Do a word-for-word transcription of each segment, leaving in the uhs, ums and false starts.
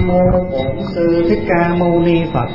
Nam mô Bổn Sư Thích Ca Mâu Ni Phật.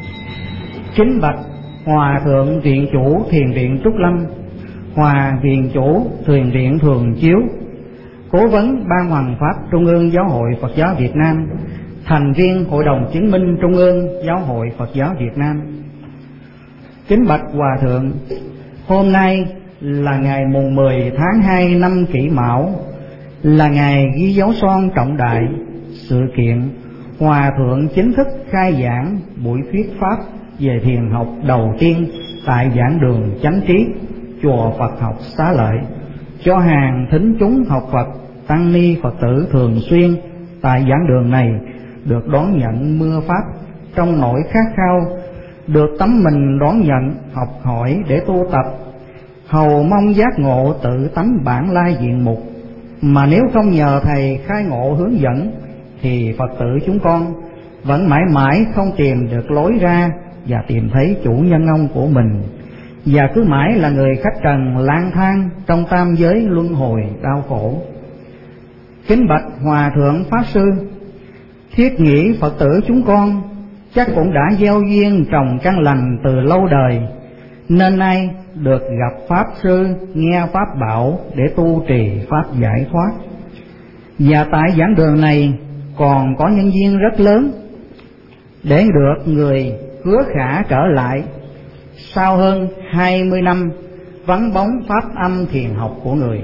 Kính bạch Hòa thượng Viện Chủ Thiền viện Trúc Lâm, Hòa Viện Chủ Thiền viện Thường Chiếu, Cố vấn Ban Hoằng Pháp Trung ương Giáo hội Phật giáo Việt Nam, thành viên Hội đồng Chứng minh Trung ương Giáo hội Phật giáo Việt Nam. Kính bạch Hòa thượng, hôm nay là ngày mùng mười tháng hai năm Kỷ Mão, là ngày ghi dấu son trọng đại, sự kiện Hòa thượng chính thức khai giảng buổi thuyết pháp về thiền học đầu tiên tại giảng đường Chánh Trí, chùa Phật học Xá Lợi, cho hàng thính chúng học Phật, tăng ni Phật tử thường xuyên tại giảng đường này được đón nhận mưa pháp trong nỗi khát khao, được tấm mình đón nhận, học hỏi để tu tập, hầu mong giác ngộ tự tánh bản lai diện mục. Mà nếu không nhờ thầy khai ngộ hướng dẫn thì Phật tử chúng con vẫn mãi mãi không tìm được lối ra và tìm thấy chủ nhân ông của mình, và cứ mãi là người khách trần lang thang trong tam giới luân hồi đau khổ. Kính bạch Hòa thượng Pháp Sư, thiết nghĩ Phật tử chúng con chắc cũng đã gieo duyên trồng căn lành từ lâu đời, nên nay được gặp Pháp Sư nghe Pháp bảo để tu trì Pháp giải thoát. Và tại giảng đường này còn có nhân duyên rất lớn để được người hứa khả trở lại sau hơn hai mươi năm vắng bóng Pháp âm thiền học của người.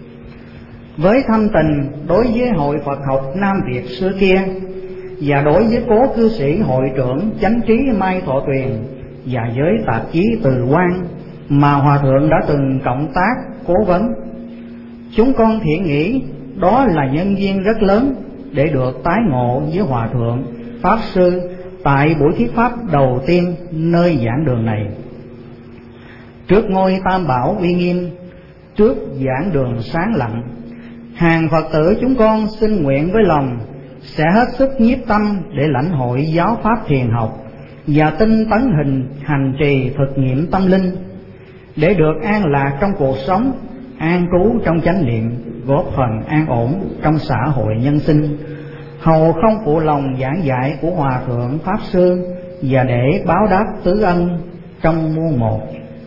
Với thâm tình đối với Hội Phật học Nam Việt xưa kia, và đối với cố cư sĩ hội trưởng Chánh Trí Mai Thọ Tuyền, và với tạp chí Từ Quang mà Hòa thượng đã từng cộng tác cố vấn, chúng con thiện nghĩ đó là nhân duyên rất lớn để được tái ngộ với Hòa thượng Pháp Sư tại buổi thuyết pháp đầu tiên nơi giảng đường này. Trước ngôi Tam Bảo uy nghiêm, trước giảng đường sáng lặng, hàng Phật tử chúng con xin nguyện với lòng sẽ hết sức nhiếp tâm để lãnh hội giáo pháp thiền học và tinh tấn hình hành trì thực nghiệm tâm linh, để được an lạc trong cuộc sống, an trú trong chánh niệm, góp phần an ổn trong xã hội nhân sinh, hầu không phụ lòng giảng dạy của Hòa thượng Pháp Sư, và để báo đáp tứ ân trong muôn một.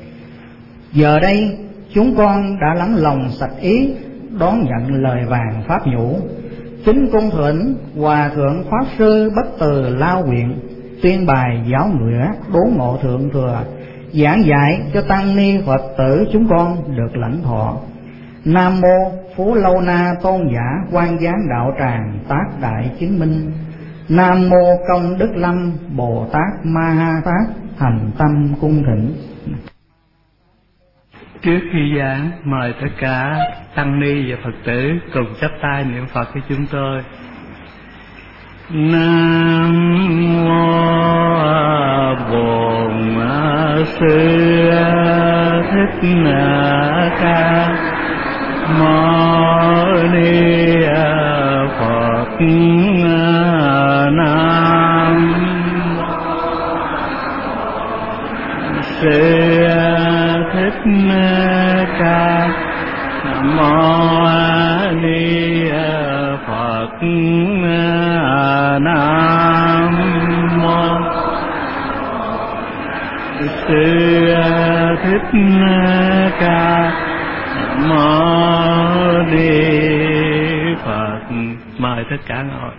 Giờ đây chúng con đã lắng lòng sạch ý đón nhận lời vàng pháp nhũ, kính cung thỉnh Hòa thượng Pháp Sư bất từ lao huyện tuyên bài giáo ngựa đốn ngộ thượng thừa, giảng dạy cho tăng ni Phật tử chúng con được lãnh thọ. Nam mô Phú Lâu Na Tôn giả Quan Giám Đạo Tràng tác đại chứng minh. Nam mô Công Đức Lâm Bồ Tát Ma Ha Tát thành tâm cung thỉnh. Trước khi giảng, mời tất cả tăng ni và Phật tử cùng chắp tay niệm Phật với chúng tôi. Nam mô Bổn Sư Thích Ca Mâu Ni Phật. Nam Sư Thích Ca Mâu Ni Phật. Nam mô Sư Thích Ca Mâu Ni Phật. Mời tất cả ngồi.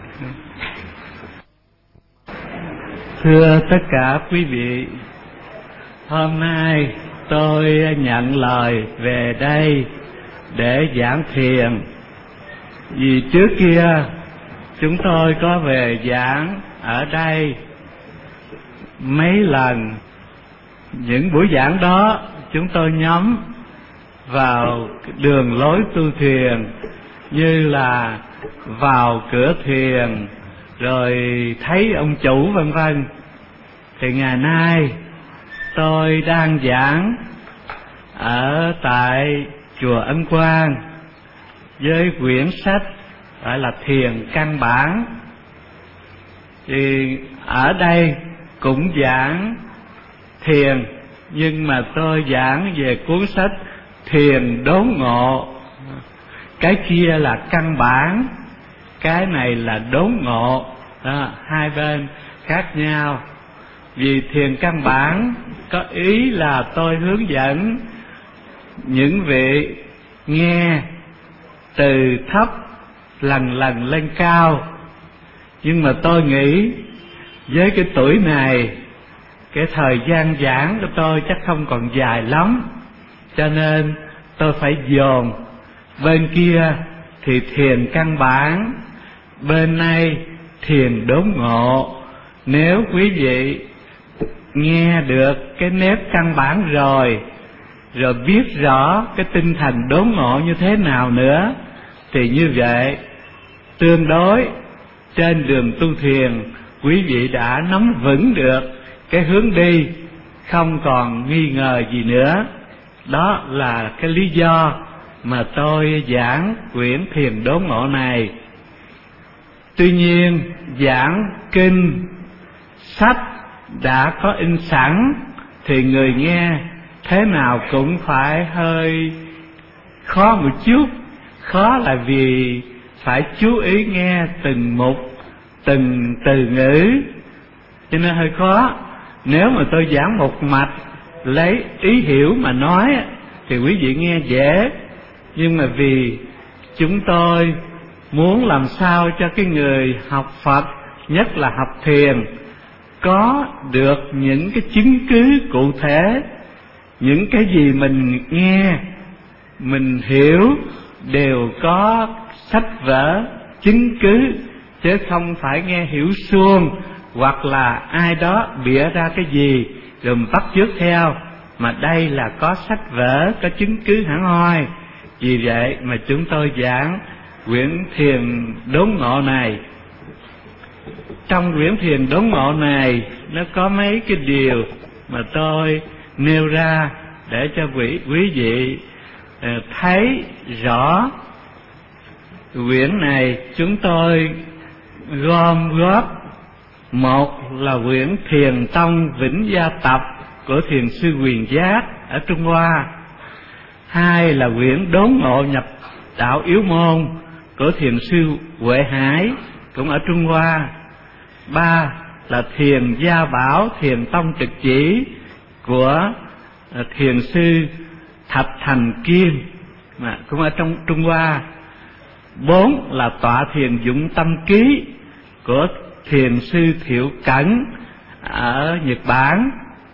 Thưa tất cả quý vị, hôm nay tôi nhận lời về đây để giảng thiền. Vì trước kia chúng tôi có về giảng ở đây mấy lần. Những buổi giảng đó chúng tôi nhắm vào đường lối tu thiền, như là vào cửa thiền rồi thấy ông chủ vân vân. Thì ngày nay tôi đang giảng ở tại chùa Ân Quang với quyển sách gọi là Thiền Căn Bản. Thì ở đây cũng giảng thiền, nhưng mà tôi giảng về cuốn sách Thiền Đốn Ngộ. Cái kia là căn bản, cái này là đốn ngộ. Đó, hai bên khác nhau. Vì thiền căn bản có ý là tôi hướng dẫn những vị nghe từ thấp lần lần lên cao. Nhưng mà tôi nghĩ với cái tuổi này, cái thời gian giảng của tôi chắc không còn dài lắm, cho nên tôi phải dồn. Bên kia thì thiền căn bản, bên này thiền đốn ngộ. Nếu quý vị nghe được cái nếp căn bản rồi, rồi biết rõ cái tinh thần đốn ngộ như thế nào nữa, thì như vậy tương đối trên đường tu thiền quý vị đã nắm vững được cái hướng đi, không còn nghi ngờ gì nữa. Đó là cái lý do mà tôi giảng quyển thiền đốn ngộ này. Tuy nhiên giảng kinh sách đã có in sẵn thì người nghe thế nào cũng phải hơi khó một chút. Khó là vì phải chú ý nghe từng mục, từng từ ngữ, cho nên hơi khó. Nếu mà tôi giảng một mạch lấy ý hiểu mà nói thì quý vị nghe dễ. Nhưng mà vì chúng tôi muốn làm sao cho cái người học Phật, nhất là học thiền, có được những cái chứng cứ cụ thể. Những cái gì mình nghe, mình hiểu đều có sách vở chứng cứ, chứ không phải nghe hiểu suông, hoặc là ai đó bịa ra cái gì rồi mình bắt chước theo. Mà đây là có sách vở, có chứng cứ hẳn hoi. Vì vậy mà chúng tôi giảng quyển thiền đốn ngộ này. Trong quyển thiền đốn ngộ này nó có mấy cái điều mà tôi nêu ra để cho quý, quý vị thấy rõ. Quyển này chúng tôi gom góp. Một là quyển Thiền Tông Vĩnh Gia Tập của Thiền sư Quyền Giác ở Trung Hoa. Hai là quyển Đốn Ngộ Nhập Đạo Yếu Môn của Thiền sư Huệ Hải cũng ở Trung Hoa. Ba là Thiền Gia Bảo Thiền Tông Trực Chỉ của Thiền sư Thạch Thành Kiên mà cũng ở trong Trung Hoa. Bốn là Tọa Thiền Dụng Tâm Ký của Thiền sư Thiệu Cẩn ở Nhật Bản.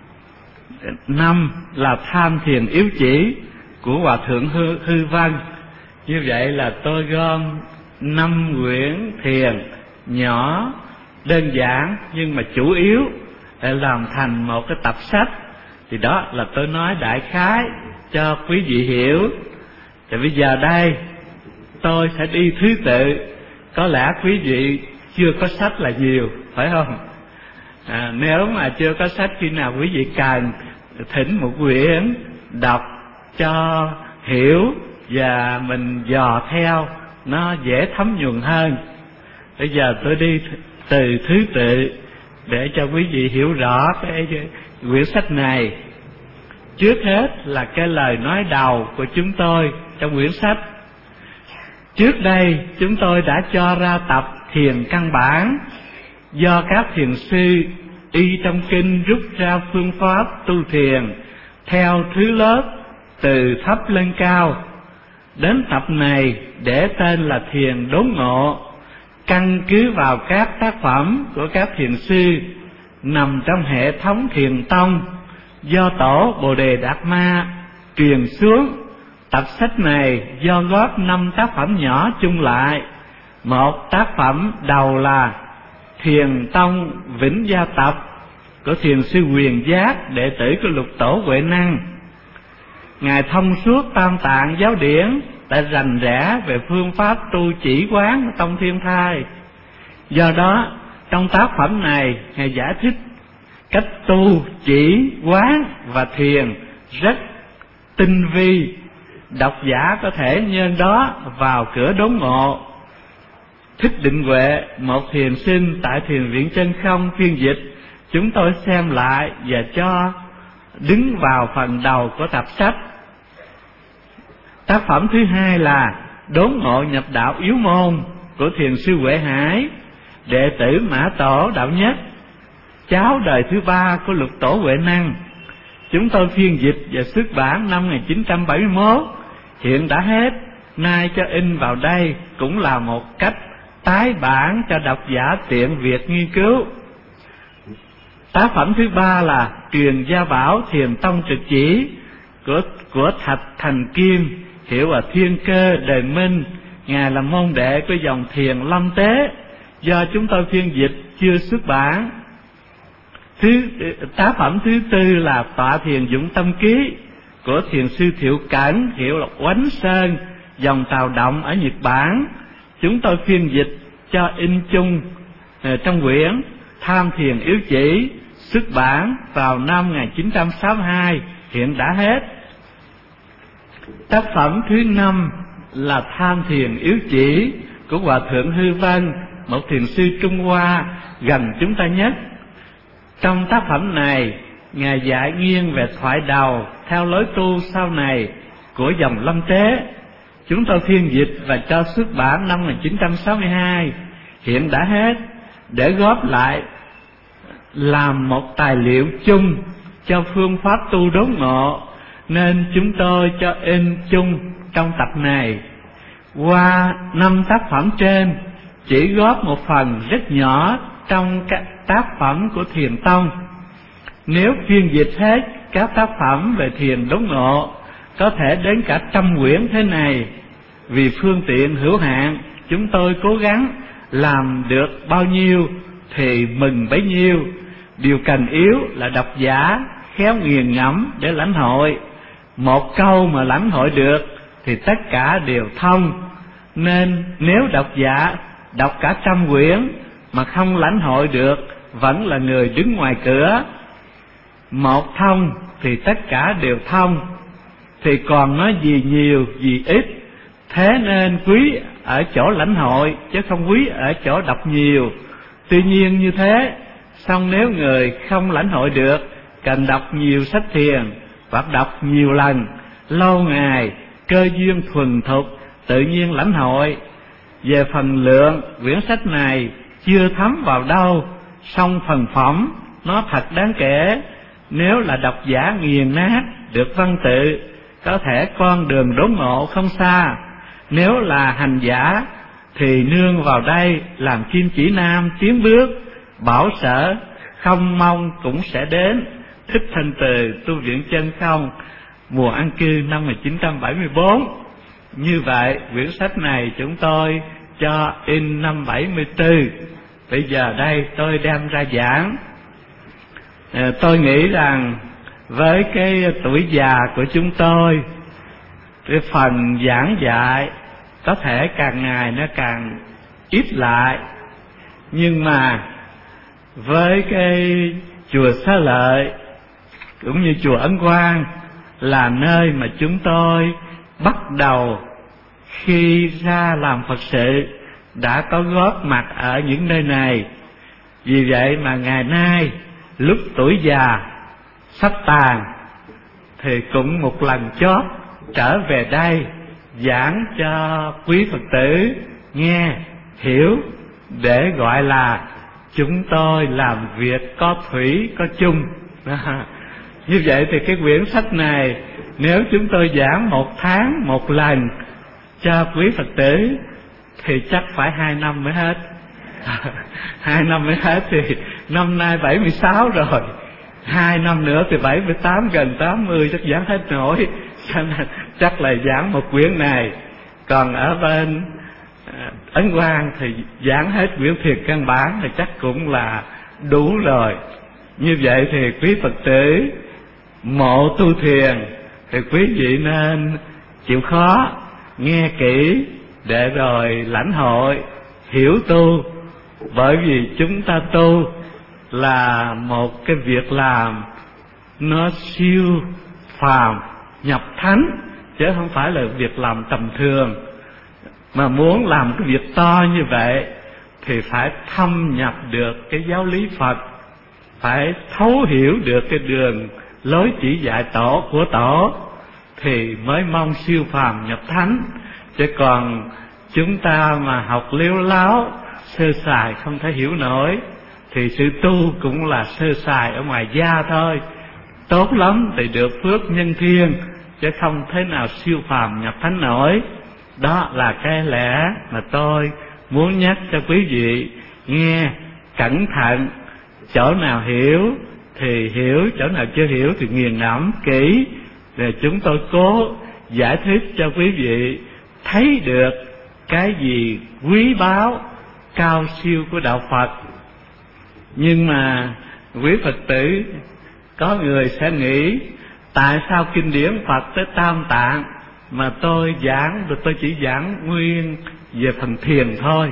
Năm là Tham Thiền Yếu Chỉ của Hòa Thượng Hư, Hư Văn. Như vậy là tôi gom năm quyển thiền nhỏ đơn giản nhưng mà chủ yếu để làm thành một cái tập sách. Thì đó là tôi nói đại khái cho quý vị hiểu. Thì bây giờ đây tôi sẽ đi thứ tự. Có lẽ quý vị chưa có sách là nhiều, phải không? À, nếu mà chưa có sách, khi nào quý vị cần thỉnh một quyển đọc cho hiểu và mình dò theo nó dễ thấm nhuần hơn. Bây giờ tôi đi từ thứ tự để cho quý vị hiểu rõ cái quyển sách này. Trước hết là cái lời nói đầu của chúng tôi trong quyển sách. Trước đây chúng tôi đã cho ra tập thiền căn bản do các thiền sư y trong kinh rút ra phương pháp tu thiền theo thứ lớp từ thấp lên cao. Đến tập này để tên là thiền đốn ngộ, căn cứ vào các tác phẩm của các thiền sư nằm trong hệ thống thiền tông do tổ Bồ Đề Đạt Ma truyền xuống. Tập sách này do góp năm tác phẩm nhỏ chung lại. Một tác phẩm đầu là Thiền Tông Vĩnh Gia Tập của Thiền sư Quyền Giác, đệ tử của Lục Tổ Huệ Năng. Ngài thông suốt tam tạng giáo điển, đã rành rẽ về phương pháp tu chỉ quán tông Thiên Thai. Do đó trong tác phẩm này Ngài giải thích cách tu chỉ quán và thiền rất tinh vi, độc giả có thể nhân đó vào cửa đốn ngộ. Thích Định Huệ, một thiền sinh tại Thiền viện Chân Không phiên dịch, chúng tôi xem lại và cho đứng vào phần đầu của tập sách. Tác phẩm thứ hai là Đốn Ngộ Nhập Đạo Yếu Môn của Thiền sư Huệ Hải. đệ tử Mã Tổ Đạo Nhất, cháu đời thứ ba của Lục Tổ Huệ Năng. Chúng tôi phiên dịch và xuất bản năm một nghìn chín trăm bảy mươi mốt, hiện đã hết, nay cho in vào đây cũng là một cách tái bản cho độc giả tiện việc nghiên cứu. Tác phẩm thứ ba là Truyền Gia Bảo Thiền Tông Trực Chỉ của của Thạch Thành Kim, hiệu là Thiên Cơ Đời Minh. Ngài là môn đệ của dòng Thiền Lâm Tế, do chúng tôi phiên dịch chưa xuất bản. Thứ tác phẩm thứ tư là Tọa Thiền Dụng Tâm Ký của Thiền sư Thiệu Cẩn, hiệu là Oánh Sơn, dòng Tào Động ở Nhật Bản. Chúng tôi phiên dịch cho in chung trong quyển Tham Thiền Yếu Chỉ, xuất bản vào năm một nghìn chín trăm sáu mươi hai, hiện đã hết. Tác phẩm thứ năm là Tham Thiền Yếu Chỉ của Hòa Thượng Hư Vân, một thiền sư Trung Hoa gần chúng ta nhất. Trong tác phẩm này, Ngài dạy nghiêng về thoại đầu theo lối tu sau này của dòng Lâm Tế. Chúng tôi phiên dịch và cho xuất bản năm một nghìn chín trăm sáu mươi hai, hiện đã hết, để góp lại làm một tài liệu chung cho phương pháp tu đốn ngộ, nên chúng tôi cho in chung trong tập này. Qua năm tác phẩm trên, chỉ góp một phần rất nhỏ trong các tác phẩm của Thiền Tông. Nếu phiên dịch hết các tác phẩm về thiền đốn ngộ, có thể đến cả trăm quyển thế này. Vì phương tiện hữu hạn, chúng tôi cố gắng làm được bao nhiêu thì mừng bấy nhiêu. Điều cần yếu là độc giả khéo nghiền ngẫm để lãnh hội. Một câu mà lãnh hội được thì tất cả đều thông. Nên nếu độc giả đọc cả trăm quyển mà không lãnh hội được, vẫn là người đứng ngoài cửa. Một thông thì tất cả đều thông, thì còn nói gì nhiều gì ít. Thế nên quý ở chỗ lãnh hội, chứ không quý ở chỗ đọc nhiều. Tuy nhiên như thế, song nếu người không lãnh hội được, cần đọc nhiều sách thiền hoặc đọc nhiều lần, lâu ngày, cơ duyên thuần thục, tự nhiên lãnh hội. Về phần lượng, quyển sách này chưa thấm vào đâu, song phần phẩm nó thật đáng kể. Nếu là độc giả nghiền nát được văn tự, có thể con đường đốn ngộ không xa. Nếu là hành giả thì nương vào đây làm kim chỉ nam tiến bước, bảo sở không mong cũng sẽ đến. Thích Thanh Từ, Tu Viện Chân Không, mùa an cư năm một nghìn chín trăm bảy mươi bốn. Như vậy quyển sách này chúng tôi cho in năm bảy mươi tư. Bây giờ đây tôi đem ra giảng. à, Tôi nghĩ rằng với cái tuổi già của chúng tôi, cái phần giảng dạy có thể càng ngày nó càng ít lại. Nhưng mà với cái chùa Xá Lợi cũng như chùa Ấn Quang là nơi mà chúng tôi bắt đầu khi ra làm Phật sự đã có góp mặt ở những nơi này. Vì vậy mà ngày nay lúc tuổi già sắp tàn thì cũng một lần chót trở về đây giảng cho quý Phật tử nghe hiểu, để gọi là chúng tôi làm việc có thủy có chung. Như vậy thì cái quyển sách này nếu chúng tôi giảng một tháng một lần cho quý Phật tử thì chắc phải hai năm mới hết. Hai năm mới hết thì năm nay bảy mươi sáu rồi, hai năm nữa thì bảy mươi tám, gần tám mươi chắc giảng hết nổi. Cho nên chắc là giảng một quyển này. Còn ở bên Ấn Quang thì giảng hết quyển Thiền Căn Bản thì chắc cũng là đủ rồi. Như vậy thì quý Phật tử mộ tu thiền thì quý vị nên chịu khó nghe kỹ để rồi lãnh hội hiểu tu. Bởi vì chúng ta tu là một cái việc làm nó siêu phàm nhập thánh, chứ không phải là việc làm tầm thường. Mà muốn làm cái việc to như vậy thì phải thâm nhập được cái giáo lý Phật, phải thấu hiểu được cái đường lối chỉ dạy tổ của tổ, thì mới mong siêu phàm nhập thánh. Chứ còn chúng ta mà học liếu láo sơ sài không thể hiểu nổi, thì sự tu cũng là sơ sài ở ngoài da thôi. Tốt lắm thì được phước nhân thiên, chứ không thế nào siêu phàm nhập thánh nổi. Đó là cái lẽ mà tôi muốn nhắc cho quý vị nghe cẩn thận. Chỗ nào hiểu thì hiểu, chỗ nào chưa hiểu thì nghiền ngẫm kỹ, rồi chúng tôi cố giải thích cho quý vị thấy được cái gì quý báu cao siêu của đạo Phật. Nhưng mà quý Phật tử có người sẽ nghĩ tại sao kinh điển Phật tới Tam Tạng mà tôi giảng rồi tôi chỉ giảng nguyên về phần thiền thôi.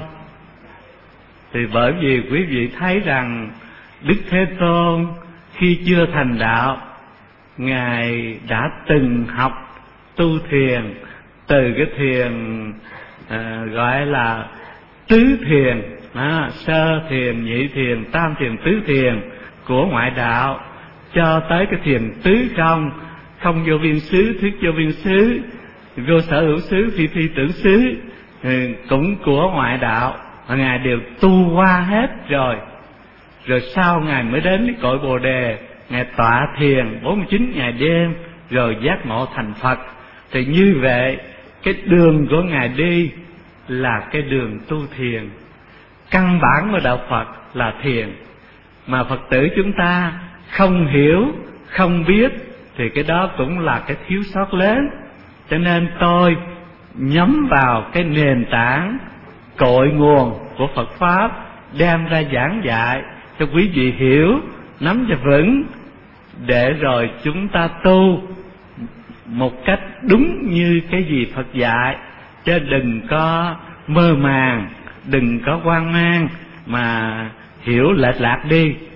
Thì bởi vì quý vị thấy rằng Đức Thế Tôn khi chưa thành đạo, Ngài đã từng học tu thiền, từ cái thiền à, gọi là tứ thiền, à, sơ thiền, nhị thiền, tam thiền, tứ thiền của ngoại đạo, cho tới cái thiền tứ không, không vô biên xứ, thuyết vô biên xứ, vô sở hữu xứ, phi phi tưởng xứ, cũng của ngoại đạo, và Ngài đều tu qua hết rồi. Rồi sau Ngài mới đến cái cội Bồ Đề, Ngài tọa thiền bốn mươi chín ngày đêm, rồi giác ngộ thành Phật. Thì như vậy, cái đường của Ngài đi là cái đường tu thiền. Căn bản của đạo Phật là thiền. Mà Phật tử chúng ta không hiểu, không biết, thì cái đó cũng là cái thiếu sót lớn. Cho nên tôi nhắm vào cái nền tảng cội nguồn của Phật Pháp, đem ra giảng dạy cho quý vị hiểu, nắm cho vững, để rồi chúng ta tu một cách đúng như cái gì Phật dạy, chứ đừng có mơ màng, đừng có hoang mang mà hiểu lệch lạc đi.